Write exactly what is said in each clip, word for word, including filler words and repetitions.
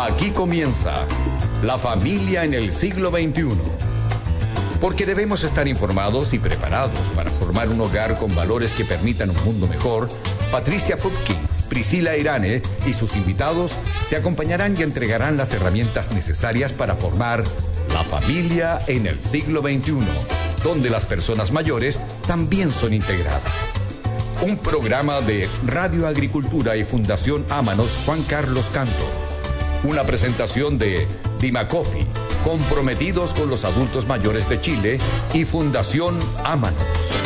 Aquí comienza La familia en el siglo veintiuno. Porque debemos estar informados y preparados para formar un hogar con valores que permitan un mundo mejor. Patricia Pupkin, Priscila Irane y sus invitados te acompañarán y entregarán las herramientas necesarias para formar la familia en el siglo veintiuno, donde las personas mayores también son integradas. Un programa de Radio Agricultura y Fundación Ámanos Juan Carlos Canto. Una presentación de Dimacofi, comprometidos con los adultos mayores de Chile, y Fundación Ámanos.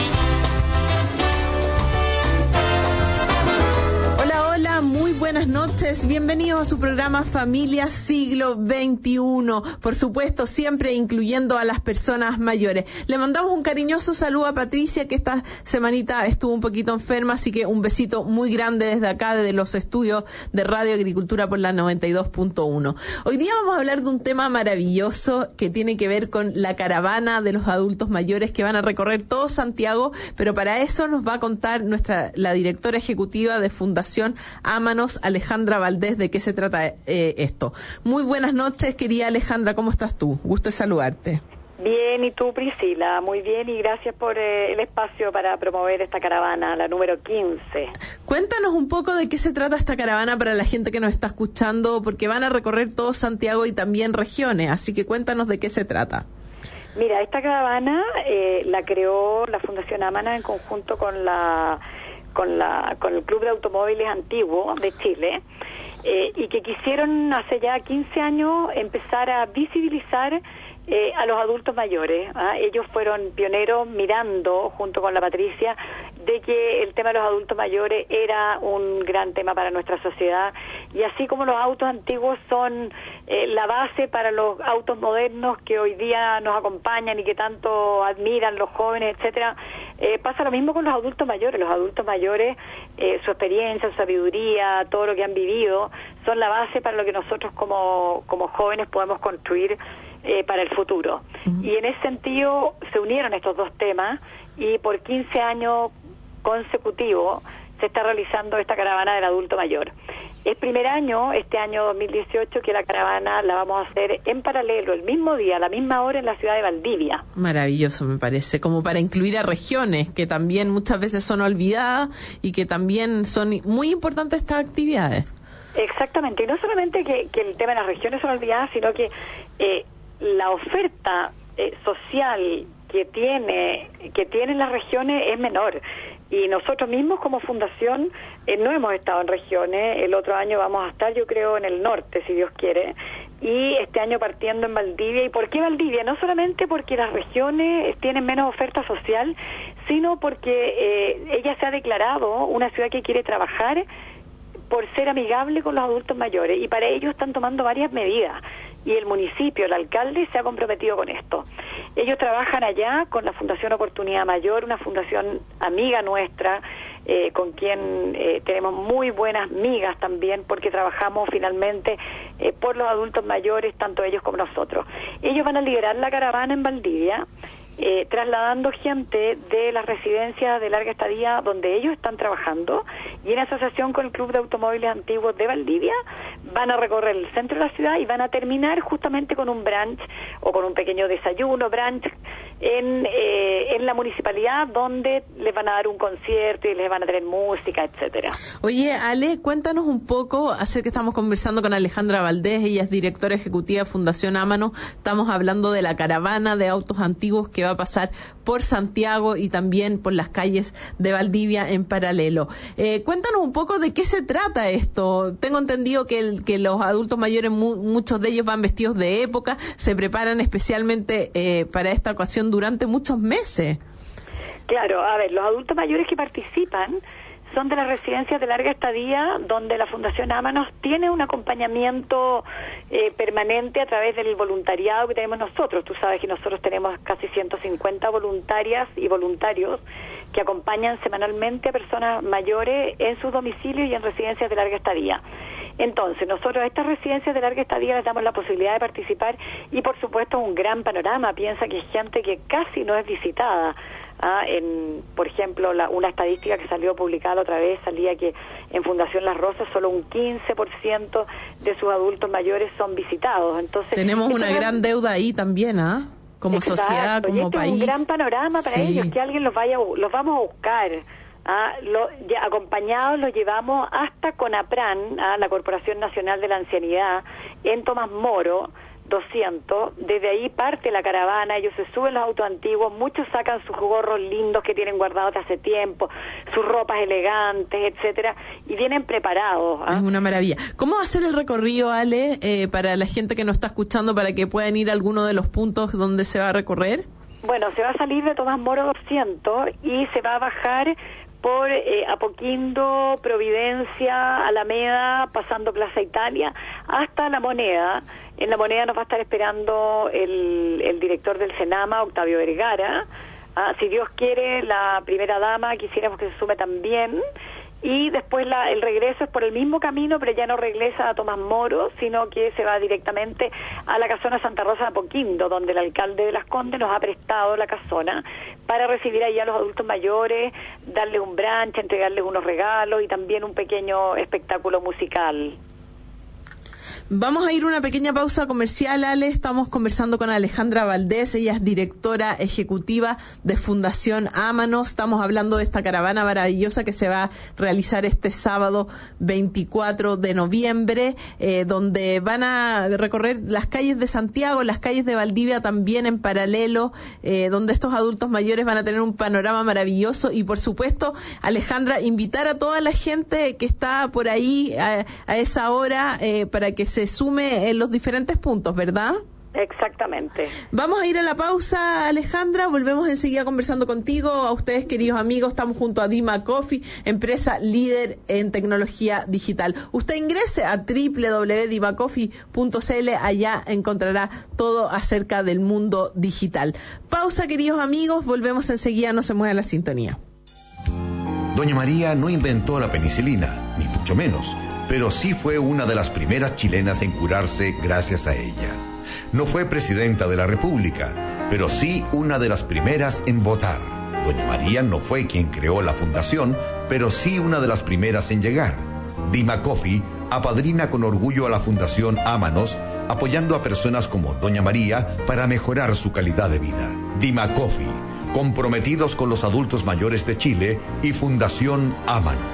Muy buenas noches, bienvenidos a su programa Familia Siglo veintiuno, por supuesto siempre incluyendo a las personas mayores. Le mandamos un cariñoso saludo a Patricia, que esta semanita estuvo un poquito enferma, así que un besito muy grande desde acá, desde los estudios de Radio Agricultura por la noventa y dos punto uno. Hoy día vamos a hablar de un tema maravilloso que tiene que ver con la caravana de los adultos mayores que van a recorrer todo Santiago, pero para eso nos va a contar nuestra la directora ejecutiva de Fundación Ámanos, Alejandra Valdés, de qué se trata eh, esto. Muy buenas noches, querida Alejandra, ¿cómo estás tú? Gusto de saludarte. Bien, ¿y tú, Priscila? Muy bien, y gracias por eh, el espacio para promover esta caravana, la número quince. Cuéntanos un poco de qué se trata esta caravana para la gente que nos está escuchando, porque van a recorrer todo Santiago y también regiones, así que cuéntanos de qué se trata. Mira, esta caravana eh, la creó la Fundación Ámanos en conjunto con la... con la con el Club de Automóviles Antiguo de Chile, eh, y que quisieron hace ya quince años empezar a visibilizar eh, a los adultos mayores. ¿ah? Ellos fueron pioneros mirando, junto con la Patricia, de que el tema de los adultos mayores era un gran tema para nuestra sociedad, y así como los autos antiguos son eh, la base para los autos modernos que hoy día nos acompañan y que tanto admiran los jóvenes, etcétera, eh, pasa lo mismo con los adultos mayores. Los adultos mayores, eh, su experiencia, su sabiduría, todo lo que han vivido, son la base para lo que nosotros como, como jóvenes podemos construir eh, para el futuro. Uh-huh. Y en ese sentido se unieron estos dos temas, y por quince años consecutivos se está realizando esta caravana del adulto mayor. Es primer año, este año dos mil dieciocho, que la caravana la vamos a hacer en paralelo, el mismo día, a la misma hora, en la ciudad de Valdivia. Maravilloso, me parece, como para incluir a regiones que también muchas veces son olvidadas y que también son muy importantes estas actividades. Exactamente, y no solamente que, que el tema de las regiones son olvidadas, sino que eh, la oferta eh, social que tiene que tienen las regiones es menor. Y nosotros mismos como fundación eh, no hemos estado en regiones. El otro año vamos a estar, yo creo, en el norte, si Dios quiere, y este año partiendo en Valdivia. ¿Y por qué Valdivia? No solamente porque las regiones tienen menos oferta social, sino porque eh, ella se ha declarado una ciudad que quiere trabajar por ser amigable con los adultos mayores, y para ello están tomando varias medidas, y el municipio, el alcalde, se ha comprometido con esto. Ellos trabajan allá con la Fundación Oportunidad Mayor, una fundación amiga nuestra, eh, con quien eh, tenemos muy buenas migas también, porque trabajamos finalmente eh, por los adultos mayores, tanto ellos como nosotros. Ellos van a liderar la caravana en Valdivia, Eh, trasladando gente de las residencias de larga estadía donde ellos están trabajando, y en asociación con el Club de Automóviles Antiguos de Valdivia van a recorrer el centro de la ciudad y van a terminar justamente con un brunch o con un pequeño desayuno, brunch en, eh, en la municipalidad, donde les van a dar un concierto y les van a tener música, etcétera. Oye, Ale, cuéntanos un poco, acerca que estamos conversando con Alejandra Valdés, ella es directora ejecutiva de Fundación Ámanos, estamos hablando de la caravana de autos antiguos que va a pasar por Santiago y también por las calles de Valdivia en paralelo. Eh, cuéntanos un poco de qué se trata esto. Tengo entendido que, el, que los adultos mayores, mu- muchos de ellos van vestidos de época, se preparan especialmente eh, para esta ocasión durante muchos meses. Claro, a ver, los adultos mayores que participan son de las residencias de larga estadía, donde la Fundación Ámanos tiene un acompañamiento eh, permanente a través del voluntariado que tenemos nosotros. Tú sabes que nosotros tenemos casi ciento cincuenta voluntarias y voluntarios que acompañan semanalmente a personas mayores en sus domicilios y en residencias de larga estadía. Entonces, nosotros a estas residencias de larga estadía les damos la posibilidad de participar, y por supuesto un gran panorama. Piensa que es gente que casi no es visitada. Ah, en, por ejemplo, la, una estadística que salió publicada otra vez, salía que en Fundación Las Rosas solo un quince por ciento de sus adultos mayores son visitados. Entonces tenemos una gran, gran deuda ahí también, ¿ah? ¿eh? Como exacto, sociedad, como y este país. Es un gran panorama para sí. ellos, que alguien los vaya, los vamos a buscar. ¿Ah? Lo, ya, acompañados los llevamos hasta CONAPRAN, ¿ah? La Corporación Nacional de la Ancianidad, en Tomás Moro, doscientos, desde ahí parte la caravana, ellos se suben los autos antiguos, muchos sacan sus gorros lindos que tienen guardados de hace tiempo, sus ropas elegantes, etcétera, y vienen preparados. ¿Ah? Es una maravilla. ¿Cómo va a ser el recorrido, Ale, eh, para la gente que nos está escuchando, para que puedan ir a alguno de los puntos donde se va a recorrer? Bueno, se va a salir de Tomás Moro doscientos y se va a bajar por eh, Apoquindo, Providencia, Alameda, pasando Plaza Italia, hasta La Moneda. En La Moneda nos va a estar esperando el, el director del Senama, Octavio Vergara. Ah, si Dios quiere, la primera dama, quisiéramos que se sume también. Y después la, el regreso es por el mismo camino, pero ya no regresa a Tomás Moro, sino que se va directamente a la casona Santa Rosa de Apoquindo, donde el alcalde de Las Condes nos ha prestado la casona para recibir ahí a los adultos mayores, darles un brunch, entregarles unos regalos y también un pequeño espectáculo musical. Vamos a ir a una pequeña pausa comercial, Ale. Estamos conversando con Alejandra Valdés, ella es directora ejecutiva de Fundación Ámanos. Estamos hablando de esta caravana maravillosa que se va a realizar este sábado veinticuatro de noviembre, eh, donde van a recorrer las calles de Santiago, las calles de Valdivia también en paralelo, eh, donde estos adultos mayores van a tener un panorama maravilloso. Y por supuesto, Alejandra, invitar a toda la gente que está por ahí a, a esa hora eh, para que se sume en los diferentes puntos, ¿verdad? Exactamente. Vamos a ir a la pausa, Alejandra, volvemos enseguida conversando contigo. A ustedes, queridos amigos, estamos junto a Dima Coffee, empresa líder en tecnología digital. Usted ingrese a doble u doble u doble u punto dima coffee punto c l, allá encontrará todo acerca del mundo digital. Pausa, queridos amigos, volvemos enseguida, no se mueva la sintonía. Doña María no inventó la penicilina, ni mucho menos, pero sí fue una de las primeras chilenas en curarse gracias a ella. No fue presidenta de la República, pero sí una de las primeras en votar. Doña María no fue quien creó la fundación, pero sí una de las primeras en llegar. Dima Coffee apadrina con orgullo a la Fundación Ámanos, apoyando a personas como Doña María para mejorar su calidad de vida. Dima Coffee, comprometidos con los adultos mayores de Chile y Fundación Ámanos.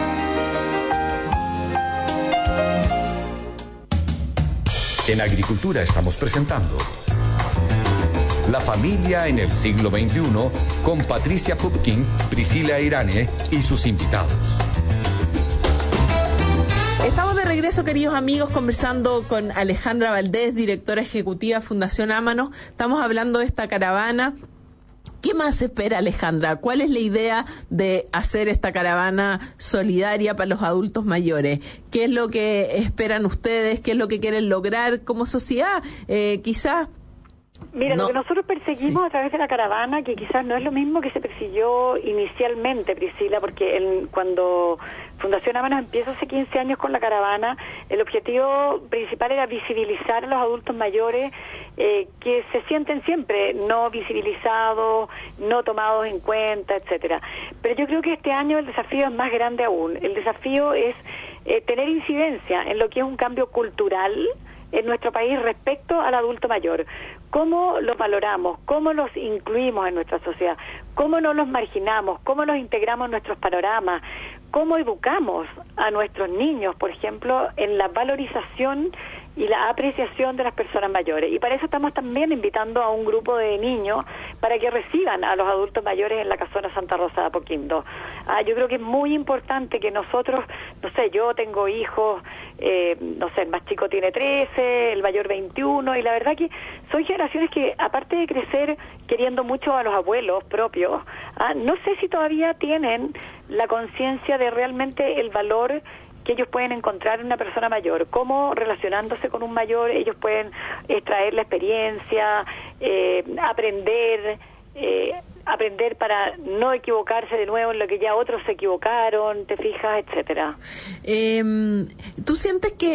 En Agricultura estamos presentando La familia en el siglo veintiuno con Patricia Pupkin, Priscila Irane y sus invitados. Estamos de regreso, queridos amigos, conversando con Alejandra Valdés, directora ejecutiva Fundación Ámanos. Estamos hablando de esta caravana. ¿Qué más espera, Alejandra? ¿Cuál es la idea de hacer esta caravana solidaria para los adultos mayores? ¿Qué es lo que esperan ustedes? ¿Qué es lo que quieren lograr como sociedad? Eh, quizás... Mira, no. lo que nosotros perseguimos Sí. a través de la caravana, que quizás no es lo mismo que se persiguió inicialmente, Priscila, porque el, cuando Fundación Ámanos empieza hace quince años con la caravana, el objetivo principal era visibilizar a los adultos mayores eh, que se sienten siempre no visibilizados, no tomados en cuenta, etcétera. Pero yo creo que este año el desafío es más grande aún. El desafío es eh, tener incidencia en lo que es un cambio cultural en nuestro país respecto al adulto mayor. ¿Cómo los valoramos? ¿Cómo los incluimos en nuestra sociedad? ¿Cómo no los marginamos? ¿Cómo los integramos en nuestros panoramas? ¿Cómo educamos a nuestros niños, por ejemplo, en la valorización y la apreciación de las personas mayores? Y para eso estamos también invitando a un grupo de niños para que reciban a los adultos mayores en la casona Santa Rosa de Apoquindo. Ah, yo creo que es muy importante que nosotros, no sé, yo tengo hijos, eh, no sé, el más chico tiene trece, el mayor veintiuno, y la verdad que son generaciones que, aparte de crecer queriendo mucho a los abuelos propios, ah, no sé si todavía tienen la conciencia de realmente el valor que ellos pueden encontrar en una persona mayor, cómo relacionándose con un mayor ellos pueden extraer la experiencia, eh, aprender, eh, aprender para no equivocarse de nuevo en lo que ya otros se equivocaron, te fijas, etcétera. Eh, ¿Tú sientes que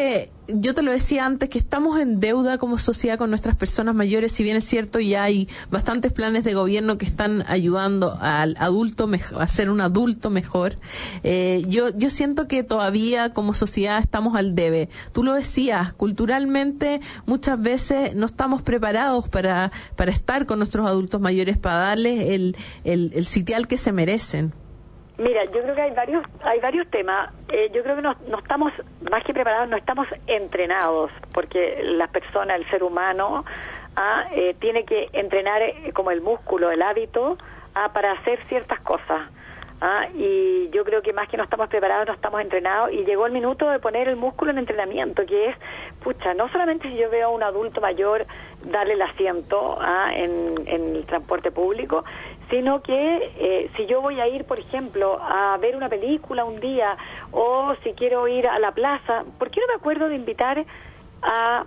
yo te lo decía antes, que estamos en deuda como sociedad con nuestras personas mayores. Si bien es cierto, ya hay bastantes planes de gobierno que están ayudando al adulto a ser un adulto mejor. Eh, yo, yo siento que todavía como sociedad estamos al debe. Tú lo decías, culturalmente muchas veces no estamos preparados para, para estar con nuestros adultos mayores, para darles el, el, el sitial que se merecen. Mira, yo creo que hay varios hay varios temas. Eh, yo creo que no, no estamos, más que preparados, no estamos entrenados, porque las personas, el ser humano, ah, eh, tiene que entrenar eh, como el músculo, el hábito, ah, para hacer ciertas cosas. Ah, y yo creo que más que no estamos preparados, no estamos entrenados, y llegó el minuto de poner el músculo en entrenamiento, que es, pucha, no solamente si yo veo a un adulto mayor darle el asiento ah, en, en el transporte público, sino que eh, si yo voy a ir, por ejemplo, a ver una película un día, o si quiero ir a la plaza, ¿por qué no me acuerdo de invitar a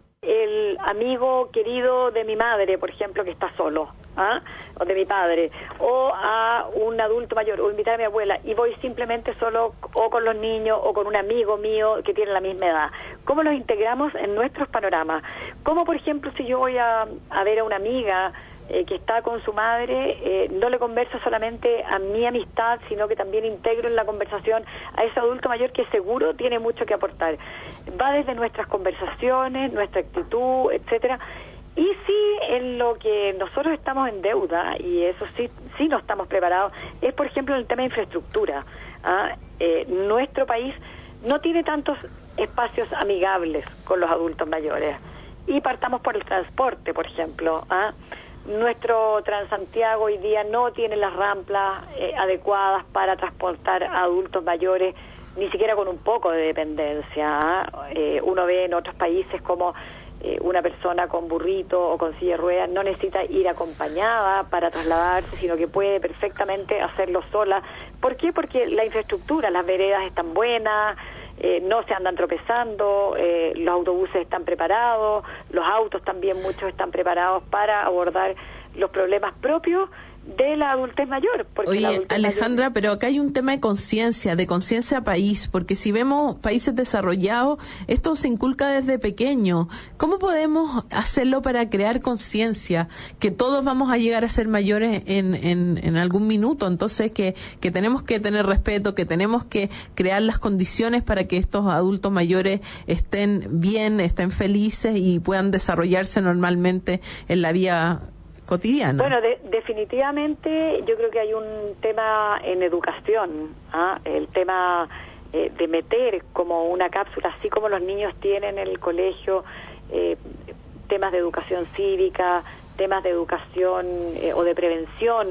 el amigo querido de mi madre, por ejemplo, que está solo, ¿ah? o de mi padre, o a un adulto mayor, o invitar a mi abuela, y voy simplemente solo o con los niños o con un amigo mío que tiene la misma edad? ¿Cómo los integramos en nuestros panoramas? ¿Cómo, por ejemplo, si yo voy a, a ver a una amiga eh, que está con su madre, eh, no le converso solamente a mi amistad, sino que también integro en la conversación a ese adulto mayor que seguro tiene mucho que aportar? Va desde nuestras conversaciones, nuestra actitud, etcétera. Y sí, en lo que nosotros estamos en deuda, y eso sí sí no estamos preparados, es, por ejemplo, el tema de infraestructura. ¿ah? Eh, nuestro país no tiene tantos espacios amigables con los adultos mayores. Y partamos por el transporte, por ejemplo. ¿ah? Nuestro Transantiago hoy día no tiene las rampas eh, adecuadas para transportar a adultos mayores, ni siquiera con un poco de dependencia. ¿ah? Eh, uno ve en otros países como eh, una persona con burrito o con silla de ruedas no necesita ir acompañada para trasladarse, sino que puede perfectamente hacerlo sola. ¿Por qué? Porque la infraestructura, las veredas están buenas, eh, no se andan tropezando, eh, los autobuses están preparados, los autos también, muchos están preparados para abordar los problemas propios de la adultez mayor. Porque Oye, la adultez Alejandra, mayor... pero acá hay un tema de conciencia, de conciencia país, porque si vemos países desarrollados, esto se inculca desde pequeño. ¿Cómo podemos hacerlo para crear conciencia? Que todos vamos a llegar a ser mayores en, en, en algún minuto, entonces que, que tenemos que tener respeto, que tenemos que crear las condiciones para que estos adultos mayores estén bien, estén felices y puedan desarrollarse normalmente en la vida cotidiana. Bueno, de, definitivamente yo creo que hay un tema en educación, ¿ah? el tema eh, de meter como una cápsula, así como los niños tienen en el colegio eh, temas de educación cívica, temas de educación eh, o de prevención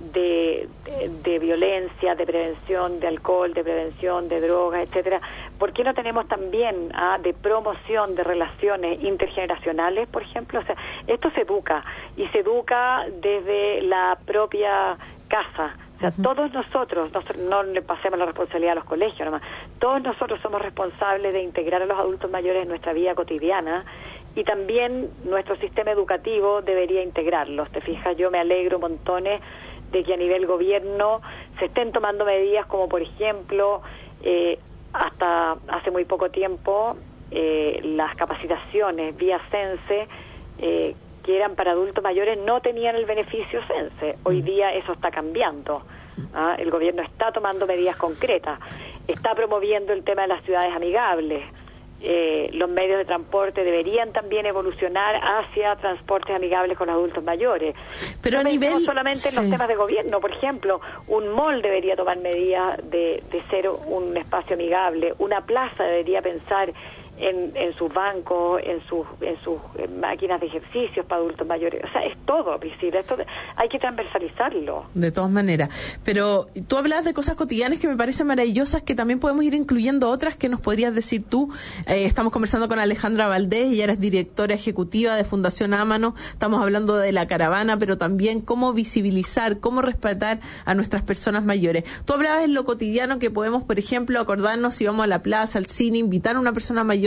de, de, de violencia, de prevención de alcohol, de prevención de drogas, etcétera. ¿Por qué no tenemos también ah, de promoción de relaciones intergeneracionales, por ejemplo? O sea, esto se educa, y se educa desde la propia casa. O sea, uh-huh. todos nosotros, no, no le pasemos la responsabilidad a los colegios nomás, todos nosotros somos responsables de integrar a los adultos mayores en nuestra vida cotidiana, y también nuestro sistema educativo debería integrarlos. Te fijas, yo me alegro montones de que a nivel gobierno se estén tomando medidas como, por ejemplo, eh, hasta hace muy poco tiempo, eh, las capacitaciones vía CENSE, eh, que eran para adultos mayores, no tenían el beneficio CENSE. Hoy día eso está cambiando. ¿ah? El gobierno está tomando medidas concretas, está promoviendo el tema de las ciudades amigables. Eh, los medios de transporte deberían también evolucionar hacia transportes amigables con los adultos mayores. Pero no a nivel... No solamente en sí. los temas de gobierno, por ejemplo, un mall debería tomar medidas de, de ser un espacio amigable, una plaza debería pensar en, en sus bancos, en sus en sus máquinas de ejercicios para adultos mayores. O sea, es todo visible, esto hay que transversalizarlo. De todas maneras. Pero tú hablas de cosas cotidianas que me parecen maravillosas, que también podemos ir incluyendo otras que nos podrías decir tú. Eh, estamos conversando con Alejandra Valdés, ella eres directora ejecutiva de Fundación Ámano. Estamos hablando de la caravana, pero también cómo visibilizar, cómo respetar a nuestras personas mayores. Tú hablabas en lo cotidiano que podemos, por ejemplo, acordarnos si vamos a la plaza, al cine, invitar a una persona mayor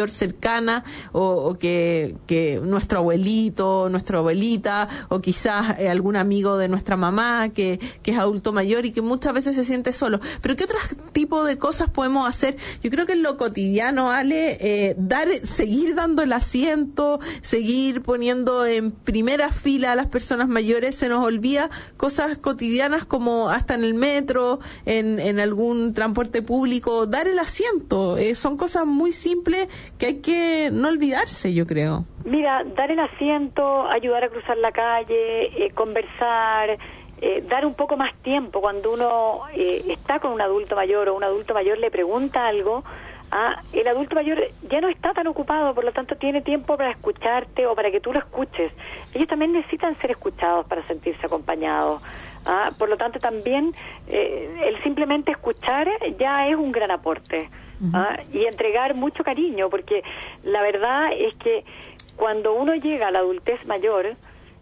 mayor cercana, o, o que, que nuestro abuelito, nuestra abuelita, o quizás eh, algún amigo de nuestra mamá que, que es adulto mayor y que muchas veces se siente solo. Pero ¿qué otros tipos de cosas podemos hacer? Yo creo que en lo cotidiano, Ale, eh, dar, seguir dando el asiento, seguir poniendo en primera fila a las personas mayores. Se nos olvida cosas cotidianas como hasta en el metro, en, en algún transporte público, dar el asiento. Eh, son cosas muy simples que hay que no olvidarse, yo creo. Mira, dar el asiento, ayudar a cruzar la calle, eh, conversar, eh, dar un poco más tiempo cuando uno eh, está con un adulto mayor o un adulto mayor le pregunta algo. Ah, el adulto mayor ya no está tan ocupado, por lo tanto tiene tiempo para escucharte o para que tú lo escuches. Ellos también necesitan ser escuchados para sentirse acompañados. Ah, por lo tanto también eh, el simplemente escuchar ya es un gran aporte. Uh-huh. Ah, y entregar mucho cariño, porque la verdad es que cuando uno llega a la adultez mayor,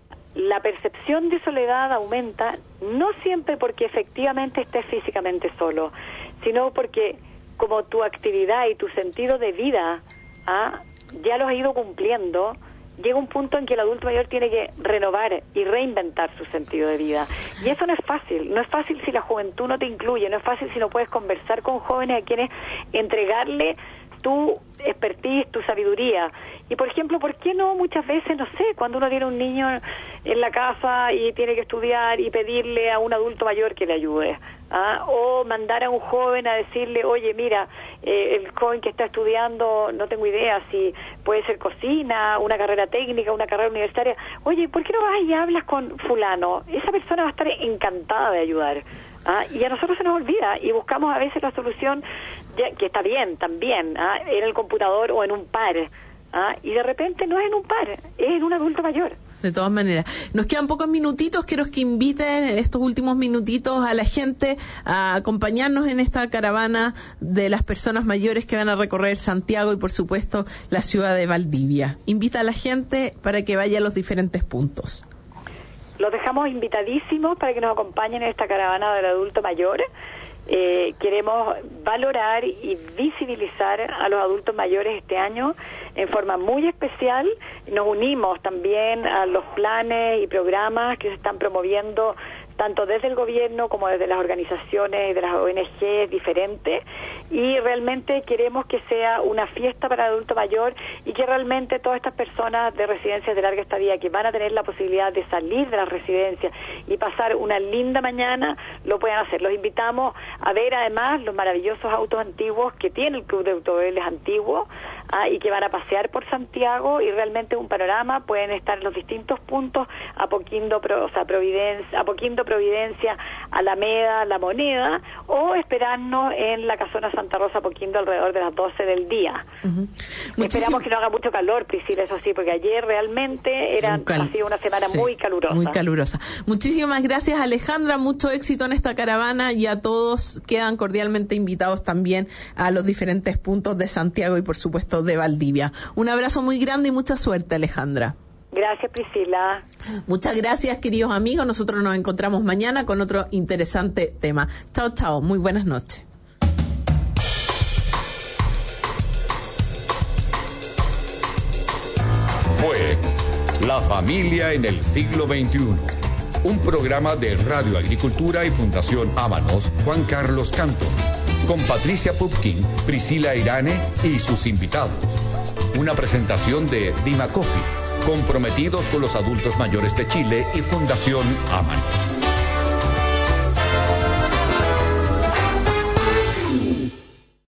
la percepción de soledad aumenta, no siempre porque efectivamente estés físicamente solo, sino porque como tu actividad y tu sentido de vida ¿ah? ya lo has ido cumpliendo, llega un punto en que el adulto mayor tiene que renovar y reinventar su sentido de vida. Y eso no es fácil. No es fácil si la juventud no te incluye, no es fácil si no puedes conversar con jóvenes a quienes entregarle tu expertise, tu sabiduría. Y, por ejemplo, ¿por qué no muchas veces, no sé, cuando uno tiene un niño en la casa y tiene que estudiar y pedirle a un adulto mayor que le ayude? ¿Ah? O mandar a un joven a decirle, oye, mira, eh, el joven que está estudiando, no tengo idea si puede ser cocina, una carrera técnica, una carrera universitaria. Oye, ¿por qué no vas y hablas con fulano? Esa persona va a estar encantada de ayudar. ¿Ah? Y a nosotros se nos olvida y buscamos a veces la solución, ya, que está bien también, ¿ah? en el computador o en un par. ¿Ah? Y de repente no es en un par, es en un adulto mayor. De todas maneras, nos quedan pocos minutitos. Quiero que inviten en estos últimos minutitos a la gente a acompañarnos en esta caravana de las personas mayores que van a recorrer Santiago y, por supuesto, la ciudad de Valdivia. Invita a la gente para que vaya a los diferentes puntos. Los dejamos invitadísimos para que nos acompañen en esta caravana del adulto mayor. Eh, queremos valorar y visibilizar a los adultos mayores este año en forma muy especial. Nos unimos también a los planes y programas que se están promoviendo tanto desde el gobierno como desde las organizaciones y de las O N G diferentes, y realmente queremos que sea una fiesta para el adulto mayor y que realmente todas estas personas de residencias de larga estadía que van a tener la posibilidad de salir de las residencias y pasar una linda mañana, lo puedan hacer. Los invitamos a ver además los maravillosos autos antiguos que tiene el Club de Automóviles Antiguos, ah, y que van a pasear por Santiago, y realmente un panorama. Pueden estar en los distintos puntos, Apoquindo, Pro, o sea, Providencia, Apoquindo, Providencia, Alameda, La Moneda, o esperarnos en la Casona Santa Rosa Apoquindo alrededor de las doce del día. Uh-huh. Esperamos que no haga mucho calor, Priscila, eso sí, porque ayer realmente era, cal- ha sido una semana sí, muy calurosa. Muy calurosa. Muchísimas gracias, Alejandra, mucho éxito en esta caravana, y a todos quedan cordialmente invitados también a los diferentes puntos de Santiago y, por supuesto, de Valdivia. Un abrazo muy grande y mucha suerte, Alejandra. Gracias, Priscila. Muchas gracias, queridos amigos. Nosotros nos encontramos mañana con otro interesante tema. Chao, chao. Muy buenas noches. Fue La Familia en el Siglo veintiuno, un programa de Radio Agricultura y Fundación Ámanos Juan Carlos Canto, con Patricia Pupkin, Priscila Irane y sus invitados. Una presentación de Dima Coffee, comprometidos con los adultos mayores de Chile y Fundación Ámanos.